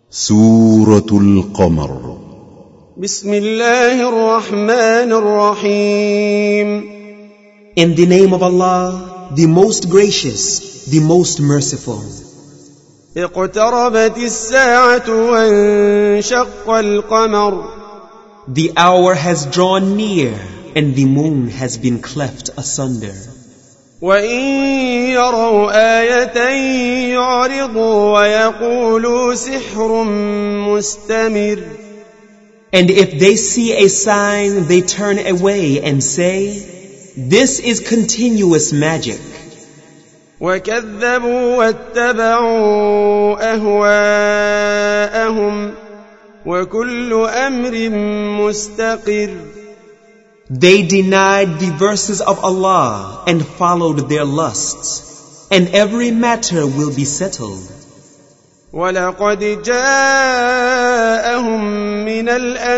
سورة القمر. بسم الله الرحمن الرحيم. In the name of Allah, the most gracious, the most merciful. اقتربت الساعة وانشق القمر. The hour has drawn near and the moon has been cleft asunder. وإن يروا آية يعرضوا ويقولوا سحر مستمر. And if they see a sign, they turn away and say, "This is continuous magic." وكذبوا واتبعوا أهواءهم وكل أمر مستقر. They denied the verses of Allah and followed their lusts, and every matter will be settled. وَلَقَدْ جَاءَهُم مِّنَ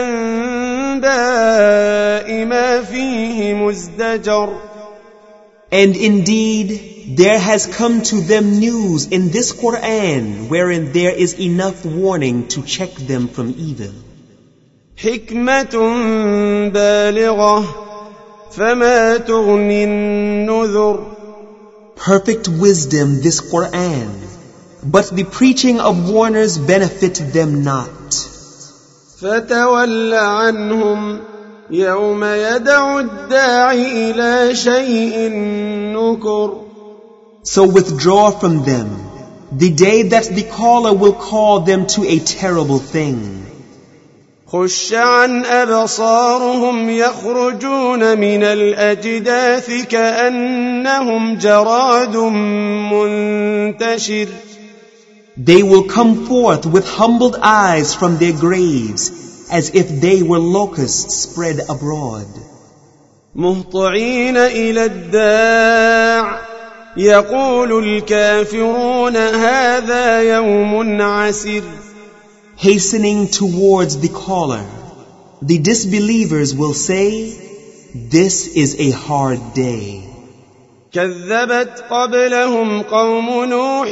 الْأَنبَاءِ مَا فِيهِ مُزْدَجَرٌ. And indeed, there has come to them news in this Quran wherein there is enough warning to check them from evil. حِكْمَةٌ بَالِغَةٌ فَمَا تُغْنِ النُّذُرُ. Perfect wisdom this Quran, but the preaching of warners benefit them not. فَتَوَلَّ عَنْهُمْ يَوْمَ يَدْعُ الدَّاعِ إِلَى شَيْءٍ نُكُرٍ. So withdraw from them the day that the caller will call them to a terrible thing. خُشَّ عَنْ أَبْصَارُهُمْ يَخْرُجُونَ مِنَ الْأَجْدَاثِ كَأَنَّهُمْ جَرَادٌ مُنْتَشِرٌ. They will come forth with humbled eyes from their graves, as if they were locusts spread abroad. مُهْطِعِينَ إِلَى الدَّاعِ يَقُولُ الْكَافِرُونَ هَذَا يَوْمٌ عَسِرٌ. Hastening towards the caller, the disbelievers will say, "This is a hard day." كذبت قبلهم قوم نوح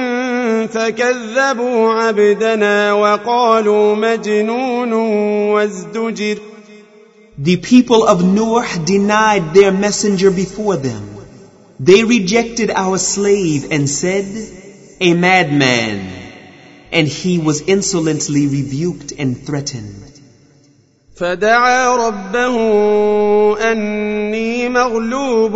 فكذبوا عبدنا وقالوا مجنون وازدجر. The people of Nuh denied their messenger before them. They rejected our slave and said, "A madman," and he was insolently rebuked and threatened. فدعا ربه أني مغلوب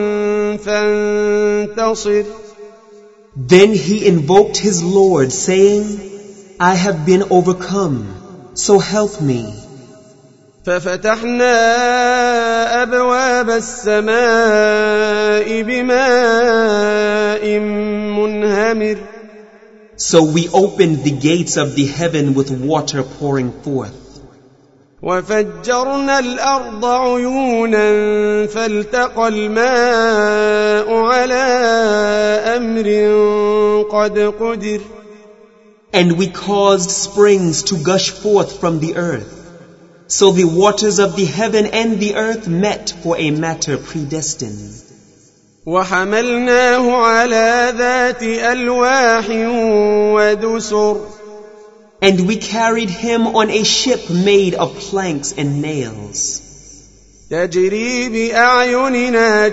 فانتصر. Then he invoked his Lord, saying, "I have been overcome, so help me." ففتحنا أبواب السماء بماء منهمر. So we opened the gates of the heaven with water pouring forth. وفجرنا الأرض عيونا فالتقى الماء على أمر قد قدر. And we caused springs to gush forth from the earth. So the waters of the heaven and the earth met for a matter predestined. وحملناه على ذات ألواح ودسر. And we carried him on a ship made of planks and nails. تجري بأعيننا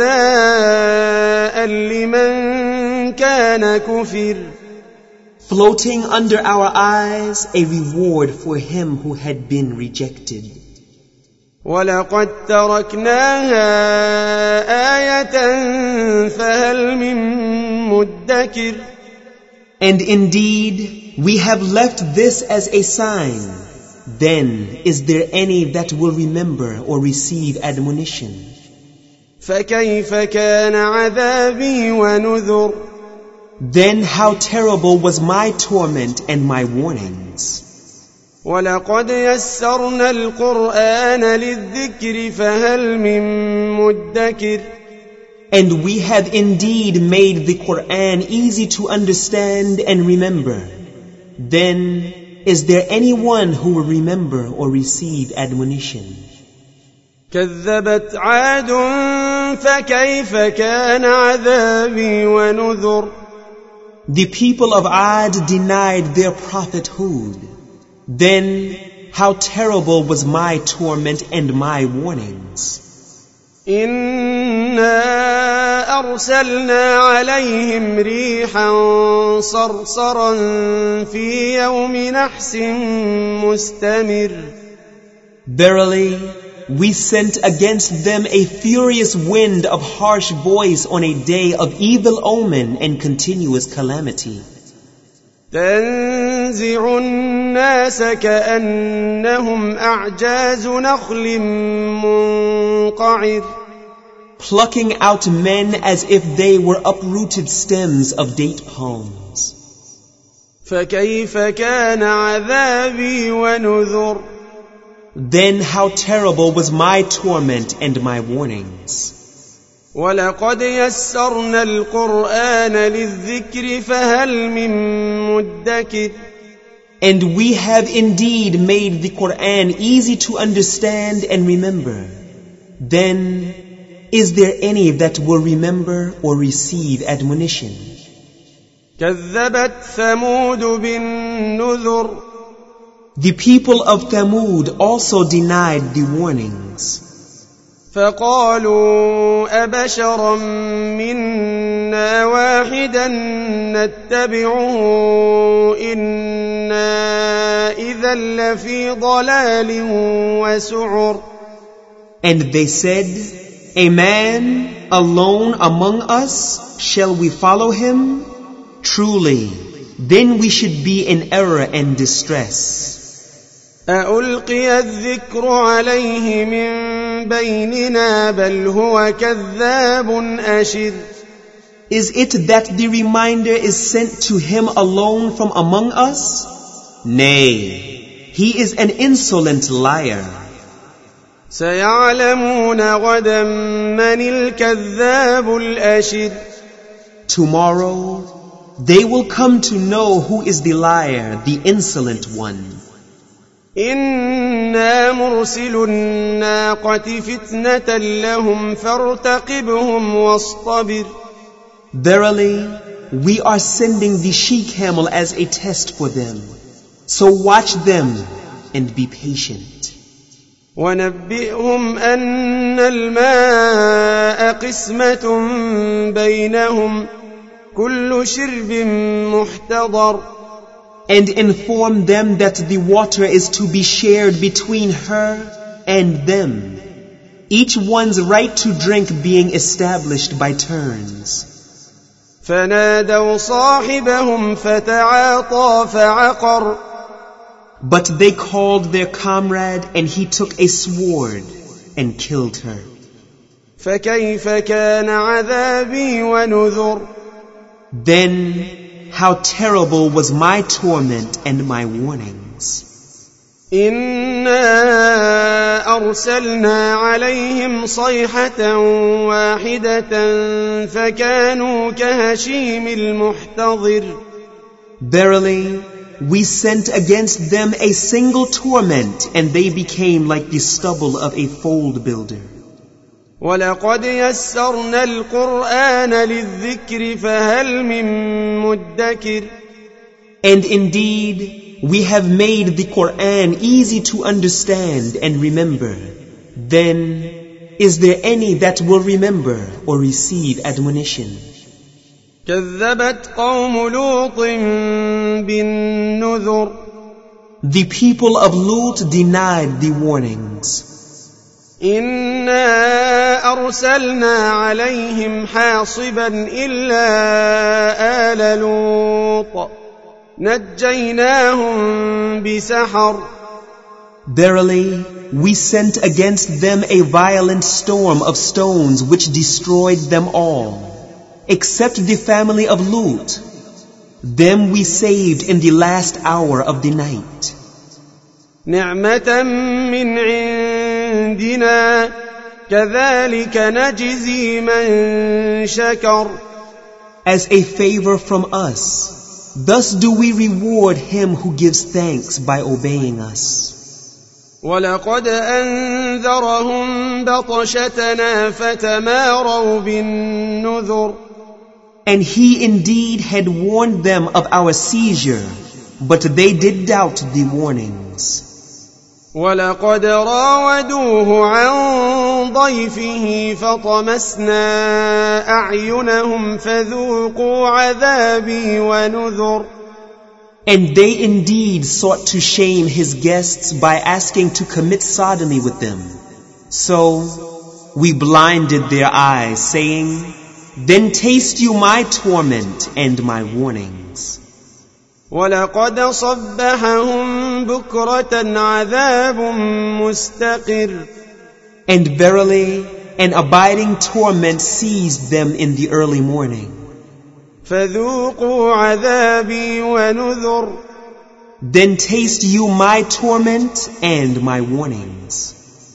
جزاء لمن كان كفر. Floating under our eyes, a reward for him who had been rejected. وَلَقَدْ تَرَكْنَاهَا آيَةً فَهَلْ مِن مُّدَّكِرٍ. And indeed, we have left this as a sign. Then is there any that will remember or receive admonition? فَكَيْفَ كَانَ عَذَابِي وَنُذُرِ. Then how terrible was my torment and my warnings. وَلَقَدْ يَسَّرْنَا الْقُرْآنَ لِلذِّكْرِ فَهَلْ مِن مُّدَّكِرٍ. And we have indeed made the Quran easy to understand and remember. Then is there anyone who will remember or receive admonition? كذبت عاد فكيف كان عذابي ونذر. The people of Ad denied their prophet Hud. Then how terrible was my torment and my warnings. إنا أرسلنا عليهم ريحا صرصرا في يوم نحس مستمر. Verily, we sent against them a furious wind of harsh voice on a day of evil omen and continuous calamity. تنزع الناس كأنهم أعجاز نخل منقعر. Plucking out men as if they were uprooted stems of date palms. فكيف كان عذابي ونذر. Then how terrible was my torment and my warnings. ولقد يسرنا القرآن للذكر فهل من مدكر. And we have indeed made the Quran easy to understand and remember. Then, is there any that will remember or receive admonition? كذبت ثمود بالنذر. The people of Thamud also denied the warnings. فقالوا أبشرا منا واحدا نتبعه إنا إذا لفي ضلال وسعر. And they said, a man alone among us, shall we follow him? Truly, then we should be in error and distress. أألقي الذكر عليه من بيننا بل هو كذاب أشر. Is it that the reminder is sent to him alone from among us? Nay, he is an insolent liar. سيعلمون غدا من الكذاب الأشر. Tomorrow, they will come to know who is the liar, the insolent one. إنا مرسل الناقة فتنة لهم فارتقبهم واصطبر. Verily, we are sending the she-camel as a test for them. So watch them and be patient. ونبئهم أن الماء قسمة بينهم كل شرب محتضر. And inform them that the water is to be shared between her and them, each one's right to drink being established by turns. فنادوا صاحبهم فتعاطى فعقر. But they called their comrade and he took a sword and killed her. فكيف كان عذابي ونذر. Then how terrible was my torment and my warnings. إنا أرسلنا عليهم صيحة واحدة فكانوا كهشيم المحتضر. Verily, we sent against them a single torment, and they became like the stubble of a fold builder. ولقد يسرنا القرآن للذكر فهل من مدكر. And indeed, we have made the Quran easy to understand and remember. Then, is there any that will remember or receive admonition? كذبت قوم لوط بالنذر. The people of Lut denied the warnings. إنا أرسلنا عليهم حاصبا إلا آل لوط نجيناهم بسحر. Verily, we sent against them a violent storm of stones which destroyed them all, except the family of Lut. Them we saved in the last hour of the night. نعمة من عندنا كذلك نجزي من شكر. As a favor from us, thus do we reward him who gives thanks by obeying us. ولقد أنذرهم بطشتنا فتماروا بالنذر. And he indeed had warned them of our seizure, but they did doubt the warnings. ولقد راودوه عن ضيفه فطمسنا أعينهم فذوقوا عذابي ونذر. And they indeed sought to shame his guests by asking to commit sodomy with them. So we blinded their eyes, saying, "Then taste you my torment and my warnings." ولقد صبحهم بكرة عذاب مستقر. And verily, an abiding torment seized them in the early morning. فذوقوا عذابي ونذر. Then taste you my torment and my warnings.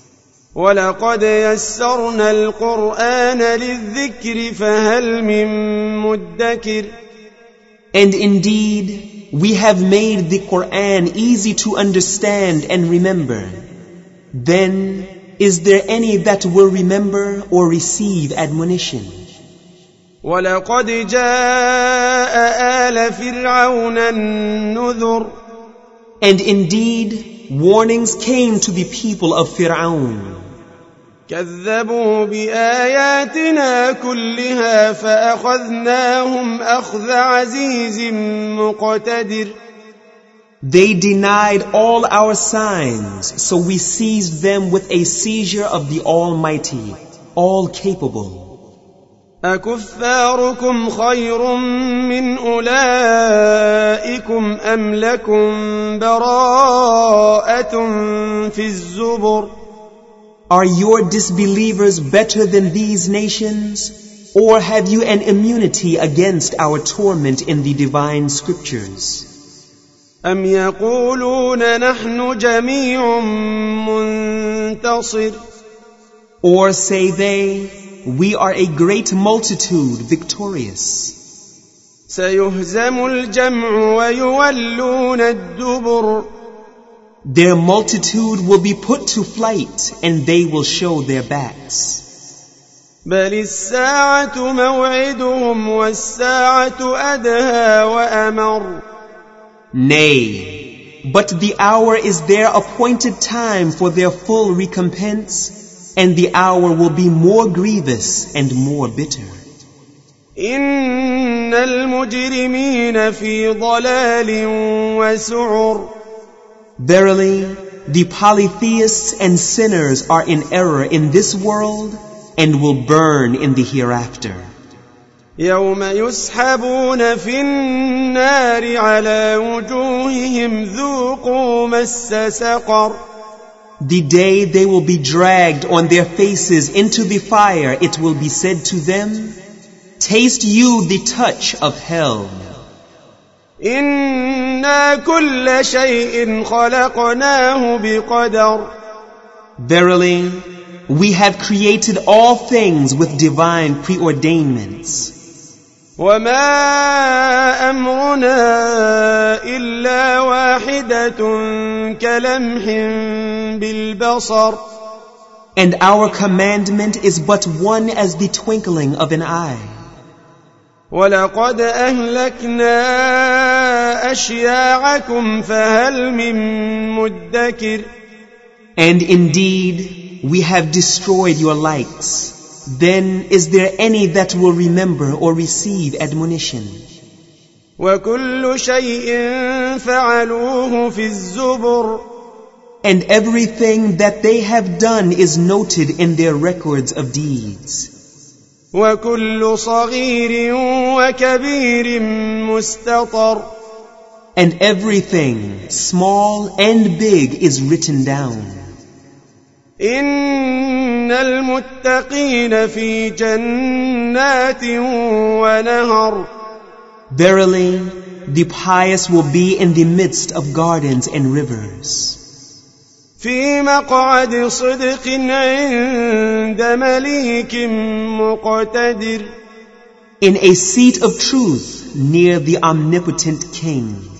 ولقد يسرنا القرآن للذكر فهل من مدكر. And indeed, we have made the Quran easy to understand and remember. Then, is there any that will remember or receive admonition? وَلَقَدْ جَاءَ آلَ فِرْعَوْنَ النُّذُرُ. And indeed, warnings came to the people of Fir'aun. كَذَّبُوا بِآيَاتِنَا كُلِّهَا فَأَخَذْنَاهُمْ أَخْذَ عَزِيزٍ مُقْتَدِرٍ. They denied all our signs, so we seized them with a seizure of the Almighty, all-capable. أَكُفَّارُكُمْ خَيْرٌ مِّنْ أُولَئِكُمْ أَمْ لَكُمْ بَرَاءَةٌ فِي الزُّبُرِ. Are your disbelievers better than these nations? Or have you an immunity against our torment in the divine scriptures? أَمْ يَقُولُونَ نَحْنُ جَمِيعٌ مُّنتَصِرٌ. Or say they, we are a great multitude victorious. سَيُهْزَمُ الْجَمْعُ وَيُوَلُّونَ الدُّبُرَ. Their multitude will be put to flight, and they will show their backs. بَلِ السَّاعَةُ مَوْعِدُهُمْ وَالسَّاعَةُ أَدْهَى وَأَمَرُّ. Nay, but the hour is their appointed time for their full recompense, and the hour will be more grievous and more bitter. إِنَّ الْمُجْرِمِينَ فِي ضَلَالٍ وَسُعُرٍ. Verily, the polytheists and sinners are in error in this world and will burn in the hereafter. يَوْمَ يُسْحَبُونَ فِي النَّارِ عَلَى وُجُوهِهِمْ ذُوقُوا مَسَّ سَقَرَ. The day they will be dragged on their faces into the fire, it will be said to them, "Taste you the touch of hell." إِنَّا كُلَّ شَيْءٍ خَلَقْنَاهُ بِقَدَرٍ. Verily, we have created all things with divine preordainments. وَمَا أَمْرُنَا إِلَّا وَاحِدَةٌ كَلَمْحٍ بِالْبَصَرِ. And our commandment is but one as the twinkling of an eye. وَلَقَدْ أَهْلَكْنَا أَشْيَاعَكُمْ فَهَلْ مِن مُّدَّكِرٍ. And indeed, we have destroyed your likes. Then is there any that will remember or receive admonition? وَكُلُّ شَيْءٍ فَعَلُوهُ فِي الزُّبُرِ. And everything that they have done is noted in their records of deeds. وَكُلُّ صَغِيرٍ وَكَبِيرٍ مُسْتَطَرٍ. And everything, small and big, is written down. إِنَّ الْمُتَّقِينَ فِي جَنَّاتٍ وَنَهَرٍ. Verily, the pious will be in the midst of gardens and rivers. فِي مَقْعَدِ صِدْقٍ عِندَ مَلِيكٍ مُقْتَدِرٍ. In a seat of truth near the omnipotent King.